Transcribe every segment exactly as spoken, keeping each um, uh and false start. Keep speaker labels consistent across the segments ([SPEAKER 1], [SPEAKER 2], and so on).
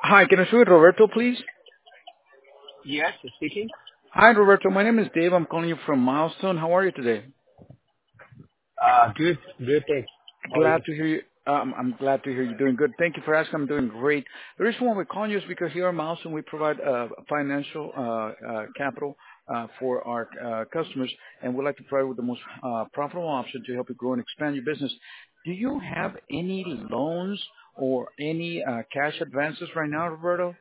[SPEAKER 1] Hi, can I speak with Roberto, please?
[SPEAKER 2] Yes, speaking.
[SPEAKER 1] Hi, Roberto. My name is Dave. I'm calling you from Milestone. How are you today?
[SPEAKER 2] Uh, good, good, thanks. How are
[SPEAKER 1] Glad
[SPEAKER 2] you?
[SPEAKER 1] to hear you. Um, I'm glad to hear you're doing good. Thank you for asking. I'm doing great. The reason why we're calling you is because here at Milestone we provide uh, financial uh, uh, capital uh, for our uh, customers, and we'd like to provide with the most uh, profitable option to help you grow and expand your business. Do you have any loans or any uh, cash advances right now, Roberto?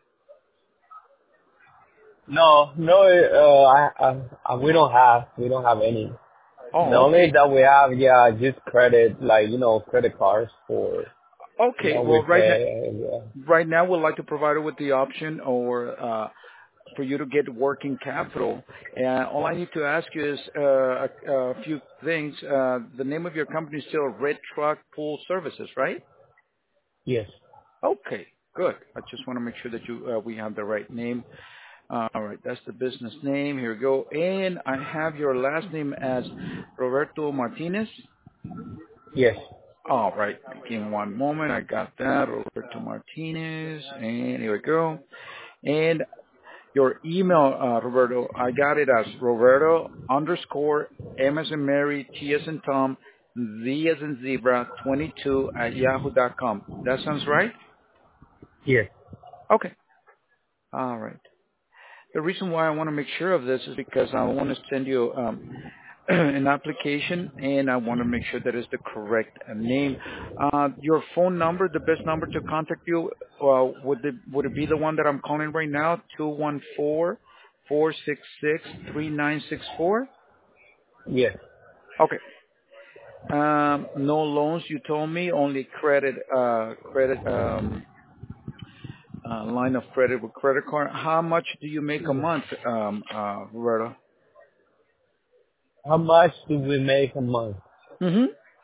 [SPEAKER 2] No, no, uh, I, I, I, we don't have, we don't have any. The
[SPEAKER 1] Oh,
[SPEAKER 2] only
[SPEAKER 1] okay.
[SPEAKER 2] that we have, yeah, just credit, like, you know, credit cards for, you
[SPEAKER 1] Okay.
[SPEAKER 2] know, we
[SPEAKER 1] Well, right now,
[SPEAKER 2] pay, yeah.
[SPEAKER 1] right now we'd like to provide it with the option or uh, for you to get working capital. And all I need to ask you is uh, a, a few things. Uh, the name of your company is still Red Truck Pool Services, right?
[SPEAKER 2] Yes.
[SPEAKER 1] Okay, good. I just want to make sure that you uh, we have the right name. Uh, all right, that's the business name. Here we go. And I have your last name as Roberto Martinez.
[SPEAKER 2] Yes.
[SPEAKER 1] All right, give me one moment. I got that. Roberto Martinez. And here we go. And your email, uh, Roberto, I got it as Roberto underscore M as in Mary, T as in Tom, Z as in Zebra, twenty-two at yahoo dot com. That sounds right?
[SPEAKER 2] Yes.
[SPEAKER 1] Okay. All right. The reason why I want to make sure of this is because I want to send you um, an application, and I want to make sure that it's the correct uh, name. Uh, your phone number, the best number to contact you, uh, would it would it be the one that I'm calling right now? Two one four four six six three nine six four.
[SPEAKER 2] Yes.
[SPEAKER 1] Okay. Um, no loans. You told me only credit. Uh, credit. Um, uh, line of credit with credit card. How much do you make a month, um, uh, Roberto?
[SPEAKER 2] How much do we make a month?
[SPEAKER 1] Mm-hmm.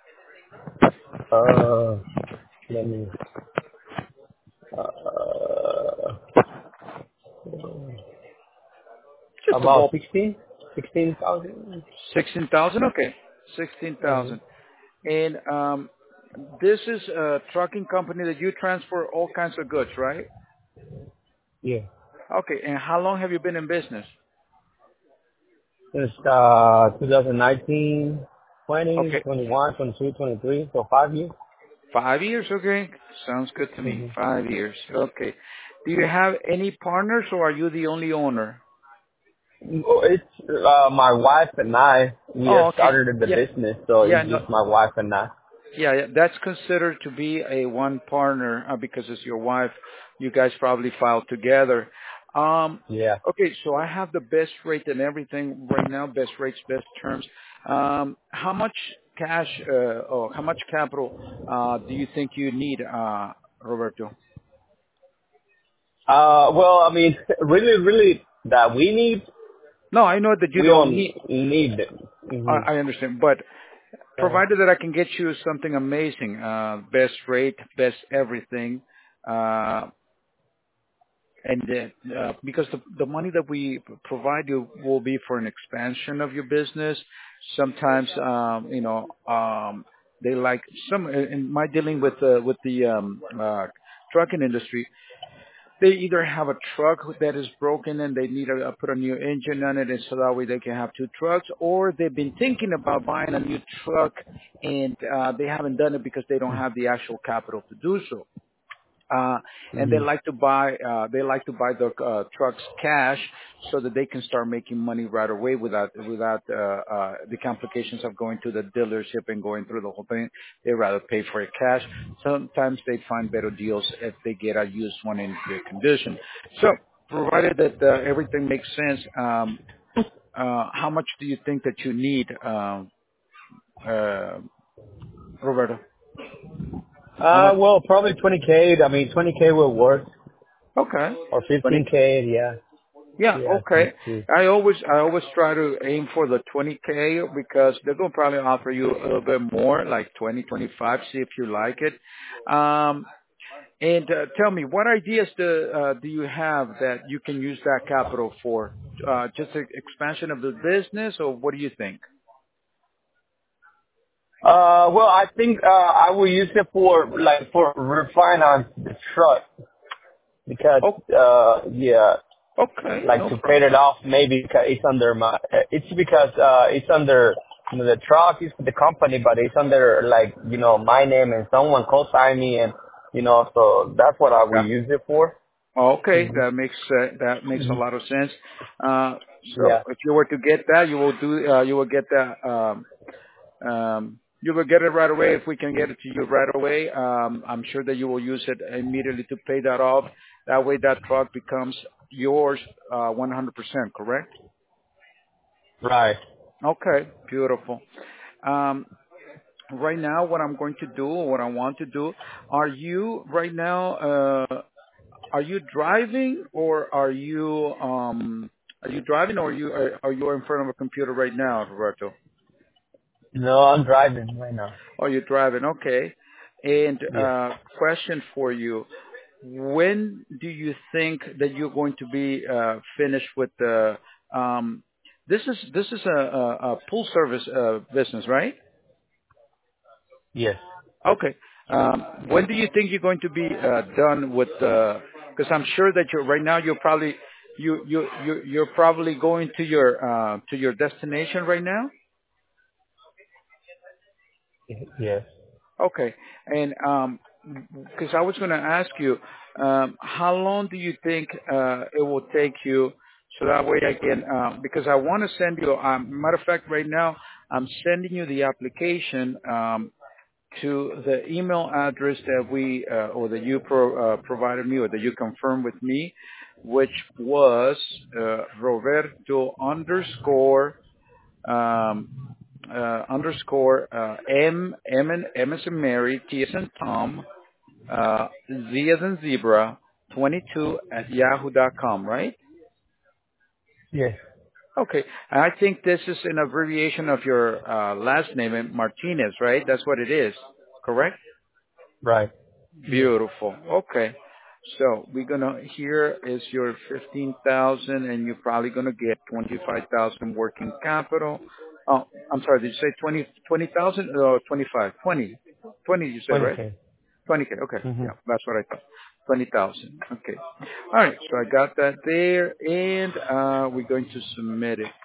[SPEAKER 2] Uh, let me, uh,
[SPEAKER 1] Just
[SPEAKER 2] about
[SPEAKER 1] about
[SPEAKER 2] sixteen, sixteen thousand.
[SPEAKER 1] sixteen thousand. Okay, sixteen
[SPEAKER 2] Uh-huh.
[SPEAKER 1] thousand. And um, this is a trucking company that you transfer all kinds of goods, right?
[SPEAKER 2] Yeah.
[SPEAKER 1] Okay. And how long have you been in business?
[SPEAKER 2] Since uh, twenty nineteen, twenty,
[SPEAKER 1] Okay,
[SPEAKER 2] twenty-one, twenty-two, twenty-three, so five years.
[SPEAKER 1] five years. Okay, sounds good to me.
[SPEAKER 2] Mm-hmm.
[SPEAKER 1] Five years. Okay. Do you have any partners, or are you the only owner?
[SPEAKER 2] It's uh, my wife and I. We have
[SPEAKER 1] Oh, okay.
[SPEAKER 2] started in the
[SPEAKER 1] Yeah,
[SPEAKER 2] business, so
[SPEAKER 1] yeah,
[SPEAKER 2] it's
[SPEAKER 1] no,
[SPEAKER 2] just my wife and I.
[SPEAKER 1] yeah, yeah. That's considered to be a one partner uh, because it's your wife. You guys probably filed together. Um,
[SPEAKER 2] Yeah.
[SPEAKER 1] okay, so I have the best rate and everything right now. Best rates, best terms. Um, how much cash uh, or how much capital uh, do you think you need, uh, Roberto?
[SPEAKER 2] Uh, well, I mean, really, really, that we need,
[SPEAKER 1] No, I know that you
[SPEAKER 2] we
[SPEAKER 1] don't
[SPEAKER 2] don't
[SPEAKER 1] need.
[SPEAKER 2] need it. Mm-hmm.
[SPEAKER 1] I, I understand, but
[SPEAKER 2] Uh,
[SPEAKER 1] provided that I can get you something amazing, uh, best rate, best everything. Uh, And then, uh, because the the money that we provide you will be for an expansion of your business. Sometimes, um, you know, um, they like some. In my dealing with the with the um, uh, trucking industry, they either have a truck that is broken and they need to uh, put a new engine on it, and so that way they can have two trucks, or they've been thinking about buying a new truck and uh, they haven't done it because they don't have the actual capital to do so. Uh, and they
[SPEAKER 2] mm-hmm.
[SPEAKER 1] like to buy, uh, they like to buy the uh, trucks cash so that they can start making money right away without, without, uh, uh, the complications of going to the dealership and going through the whole thing. They rather pay for it cash. Sometimes they find better deals if they get a used one in good condition. So, provided that uh, everything makes sense, um, uh, how much do you think that you need, um, uh, Roberto? How
[SPEAKER 2] Uh,
[SPEAKER 1] much?
[SPEAKER 2] well, probably twenty K. I mean, twenty K will work,
[SPEAKER 1] Okay.
[SPEAKER 2] or
[SPEAKER 1] twenty.
[SPEAKER 2] fifteen K. Yeah.
[SPEAKER 1] Yeah,
[SPEAKER 2] Yeah.
[SPEAKER 1] okay.
[SPEAKER 2] twenty.
[SPEAKER 1] I always I always try to aim for the twenty K because they're gonna probably offer you a little bit more, like twenty, twenty-five. See if you like it. Um, and uh, tell me, what ideas do uh, do you have that you can use that capital for? Uh, just an expansion of the business, or what do you think?
[SPEAKER 2] Uh, well, I think uh, I will use it for like for refinance the truck. because
[SPEAKER 1] Oh,
[SPEAKER 2] uh yeah,
[SPEAKER 1] okay,
[SPEAKER 2] like
[SPEAKER 1] no
[SPEAKER 2] to pay
[SPEAKER 1] problem.
[SPEAKER 2] it off maybe because it's under my it's because uh it's under you know, the truck is the company, but it's under like you know my name and someone co-sign me, and you know so that's what I will
[SPEAKER 1] Yeah.
[SPEAKER 2] use it for.
[SPEAKER 1] Okay,
[SPEAKER 2] Hmm.
[SPEAKER 1] that makes uh, that makes a
[SPEAKER 2] Hmm.
[SPEAKER 1] lot of sense. Uh, so
[SPEAKER 2] Yeah.
[SPEAKER 1] if you were to get that, you will do uh, you will get that. Um, um, you will get it right away if we can get it to you right away. Um, I'm sure that you will use it immediately to pay that off. That way, that truck becomes yours uh, one hundred percent. Correct?
[SPEAKER 2] Right.
[SPEAKER 1] Okay, beautiful. Um, right now, what I'm going to do, what I want to do, are you right now? Uh, Are you driving or are you um are you driving or are you are, are you in front of a computer right now, Roberto?
[SPEAKER 2] No, I'm driving right now.
[SPEAKER 1] Oh, you're driving. Okay. And
[SPEAKER 2] Yes.
[SPEAKER 1] uh question for you. When do you think that you're going to be uh finished with the um this is this is a a, a pool service uh business, right?
[SPEAKER 2] Yes.
[SPEAKER 1] Okay. Um, when do you think you're going to be uh, done with? Because I'm sure that you're right now. You're probably you you you you're probably going to your uh, to your destination right now.
[SPEAKER 2] Yes.
[SPEAKER 1] Okay. And um, because I was going to ask you, um, how long do you think uh, it will take you? So that way I can, um, because I want to send you. Um, matter of fact, right now I'm sending you the application. Um, to the email address that we uh, or that you pro, uh, provided me or that you confirmed with me, which was uh, Roberto underscore um, uh, underscore uh, M M and M as in Mary, T as in Tom, uh, Z as in zebra, twenty-two at yahoo dot com, right?
[SPEAKER 2] Yes.
[SPEAKER 1] Okay, I think this is an abbreviation of your uh, last name, Martinez, right? That's what it is, correct?
[SPEAKER 2] Right. Yes.
[SPEAKER 1] Beautiful. Okay. So we're gonna here is your fifteen thousand, and you're probably gonna get twenty five thousand working capital. Oh, I'm sorry. Did you say twenty twenty thousand or twenty five? Twenty. Twenty. You said
[SPEAKER 2] twenty
[SPEAKER 1] right?
[SPEAKER 2] K.
[SPEAKER 1] Twenty k. Okay.
[SPEAKER 2] Mm-hmm.
[SPEAKER 1] Yeah, that's what I thought. Twenty thousand. Okay. All right. So I got that there, and uh, we're going to submit it.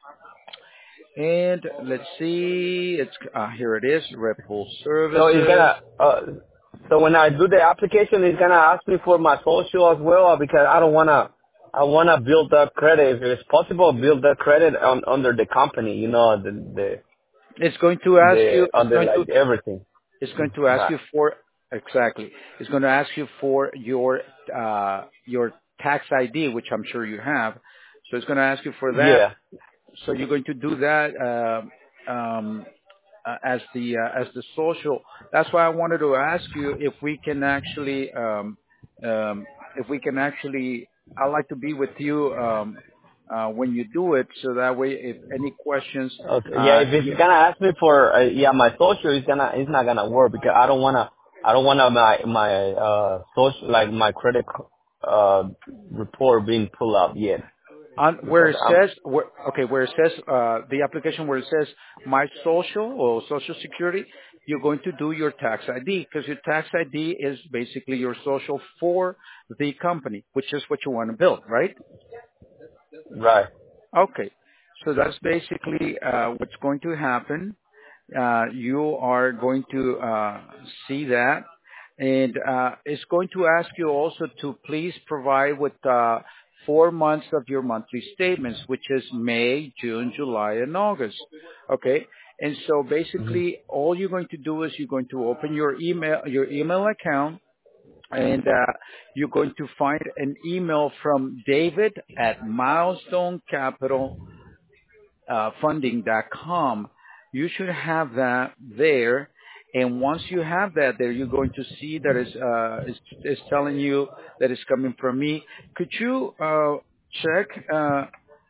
[SPEAKER 1] And let's see. It's uh, here. It is. Repul
[SPEAKER 2] So it's
[SPEAKER 1] services.
[SPEAKER 2] gonna, uh, so when I do the application, it's gonna ask me for my social as well, or because I don't wanna, I wanna build up credit. If it's possible, build up credit on under the company, you know, the the
[SPEAKER 1] It's going to ask
[SPEAKER 2] the
[SPEAKER 1] you. It's
[SPEAKER 2] under
[SPEAKER 1] going to
[SPEAKER 2] like everything.
[SPEAKER 1] It's going
[SPEAKER 2] Mm,
[SPEAKER 1] to ask
[SPEAKER 2] right.
[SPEAKER 1] you for exactly. It's going to ask you for your uh, your tax I D, which I'm sure you have. So it's going to ask you for that.
[SPEAKER 2] Yeah.
[SPEAKER 1] So you're going to do that uh, um, uh, as the uh, as the social. That's why I wanted to ask you if we can actually um, um, if we can actually. I'd like to be with you um, uh, when you do it, so that way, if any questions,
[SPEAKER 2] Okay. Yeah.
[SPEAKER 1] uh,
[SPEAKER 2] If it's
[SPEAKER 1] you,
[SPEAKER 2] gonna ask me for, uh, yeah, my social, it's gonna, it's not gonna work because I don't wanna, I don't wanna my my uh social like my credit uh report being pulled up yet
[SPEAKER 1] On where
[SPEAKER 2] because
[SPEAKER 1] it
[SPEAKER 2] I'm
[SPEAKER 1] says, where, okay, where it says, uh, the application where it says my social or social security, you're going to do your tax I D because your tax I D is basically your social for the company, which is what you want to build, right?
[SPEAKER 2] right.
[SPEAKER 1] Okay. So that's basically, uh, what's going to happen. Uh, you are going to uh, see that, and uh, it's going to ask you also to please provide with uh, four months of your monthly statements, which is May, June, July, and August. Okay, and so
[SPEAKER 2] Hmm.
[SPEAKER 1] basically, all you're going to do is you're going to open your email your email account. And uh, you're going to find an email from David at Milestone Capital uh, funding dot com. You should have that there. And once you have that there, you're going to see that it's, uh, it's, it's telling you that it's coming from me. Could you uh, check uh, uh,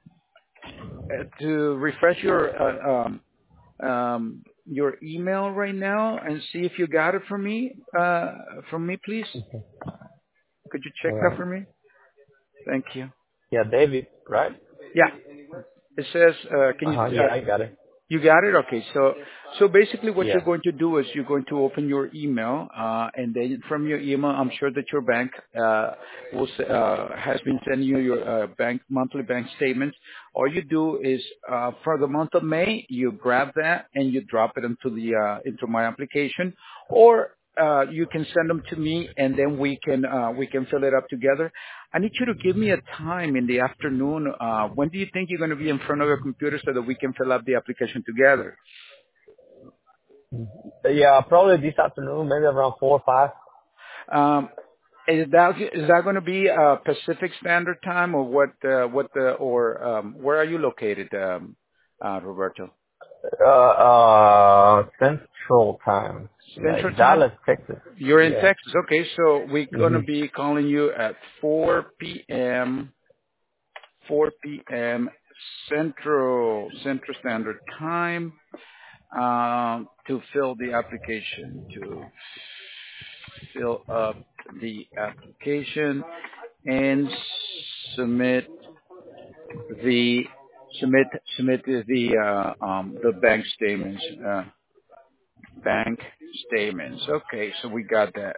[SPEAKER 1] to refresh your uh, um, um, your email right now and see if you got it from me? Uh, from me, please. Could you check
[SPEAKER 2] All
[SPEAKER 1] that
[SPEAKER 2] right.
[SPEAKER 1] for me? Thank you.
[SPEAKER 2] Yeah, David, right?
[SPEAKER 1] Yeah, it says. Uh, can
[SPEAKER 2] Uh
[SPEAKER 1] you?
[SPEAKER 2] huh. Yeah,
[SPEAKER 1] Uh,
[SPEAKER 2] I got it.
[SPEAKER 1] You got it? Okay. So, so basically what you're
[SPEAKER 2] Yeah.
[SPEAKER 1] going to do is you're going to open your email, uh, and then from your email, I'm sure that your bank, uh, will, s- uh, has been sending you your, uh, bank, monthly bank statements. All you do is, uh, for the month of May, you grab that and you drop it into the, uh, into my application, or, uh, you can send them to me and then we can, uh, we can fill it up together. I need you to give me a time in the afternoon. Uh, when do you think you're going to be in front of your computer so that we can fill up the application together?
[SPEAKER 2] Yeah, probably this afternoon, maybe around four or five.
[SPEAKER 1] Um, is that is that going to be uh, Pacific Standard Time or what? Uh, what the or um, where are you located, um, uh, Roberto?
[SPEAKER 2] Uh, uh, Central Time,
[SPEAKER 1] Central
[SPEAKER 2] like
[SPEAKER 1] Time.
[SPEAKER 2] Dallas, Texas.
[SPEAKER 1] You're in
[SPEAKER 2] Yeah.
[SPEAKER 1] Texas. Okay, so we're going to
[SPEAKER 2] Mhm.
[SPEAKER 1] be calling you at four p.m. four p.m. Central Central Standard Time. Um, to fill the application, to fill up the application and submit the submit submit the uh, um, the bank statements. Uh, bank statements. Okay, so we got that.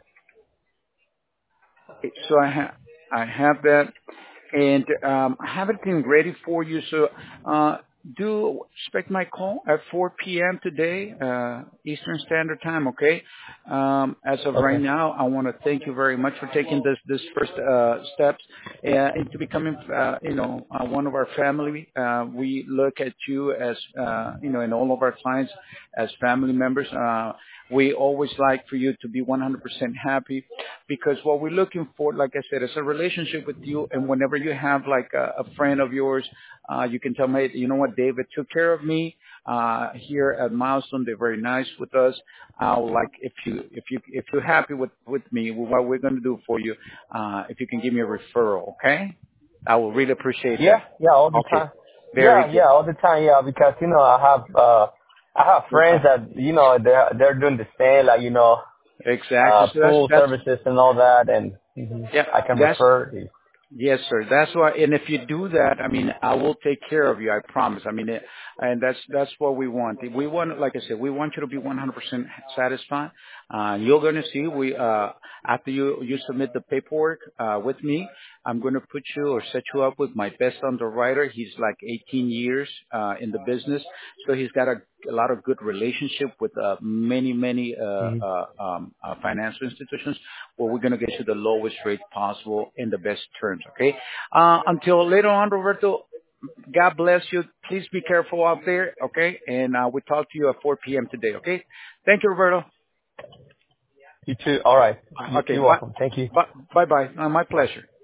[SPEAKER 1] So I have I have that. And um, I have everything ready for you. So uh, do expect my call at four p.m. today, uh, Eastern Standard Time. Okay. Um, as of right
[SPEAKER 2] Okay.
[SPEAKER 1] now, I want to thank you very much for taking this this first uh, steps uh, into becoming, uh, you know, uh, one of our family. Uh, we look at you as, uh, you know, and all of our clients as family members. Uh, we always like for you to be one hundred percent happy, because what we're looking for, like I said, is a relationship with you. And whenever you have like a, a friend of yours, uh, you can tell me, you know what, David took care of me uh, here at Milestone. They're very nice with us. Uh, like if you if you if you're happy with with me, what we're going to do for you, uh, if you can give me a referral, okay? I will really appreciate
[SPEAKER 2] Yeah,
[SPEAKER 1] that.
[SPEAKER 2] yeah, all the
[SPEAKER 1] Okay,
[SPEAKER 2] time.
[SPEAKER 1] very
[SPEAKER 2] Yeah,
[SPEAKER 1] good.
[SPEAKER 2] yeah, all the time. Yeah, because you know I have uh I have friends
[SPEAKER 1] Okay.
[SPEAKER 2] that you know they're they're doing the same, like you know
[SPEAKER 1] Exactly.
[SPEAKER 2] uh
[SPEAKER 1] So that's
[SPEAKER 2] pool
[SPEAKER 1] that's
[SPEAKER 2] services and all that, and mhm,
[SPEAKER 1] yeah.
[SPEAKER 2] I can
[SPEAKER 1] That's
[SPEAKER 2] refer. You.
[SPEAKER 1] Yes, sir. That's why, and if you do that, I mean, I will take care of you. I promise. I mean, it, and that's that's what we want. We want, like I said, we want you to be one hundred percent satisfied. Uh, you're going to see. We uh, after you you submit the paperwork uh, with me, I'm going to put you or set you up with my best underwriter. He's like eighteen years uh, in the business, so he's got a, a lot of good relationship with uh, many many uh,
[SPEAKER 2] Mhm.
[SPEAKER 1] uh, um, uh, financial institutions, where we're going to get you the lowest rate possible in the best terms. Okay. Uh, until later on, Roberto. God bless you. Please be careful out there. Okay. And uh, we talk to you at four p.m. today. Okay. Thank you, Roberto.
[SPEAKER 2] You too. All right.
[SPEAKER 1] Uh,
[SPEAKER 2] You,
[SPEAKER 1] Okay.
[SPEAKER 2] you're
[SPEAKER 1] Bye.
[SPEAKER 2] welcome. Thank you.
[SPEAKER 1] Bye. Bye. Bye. Uh, my pleasure.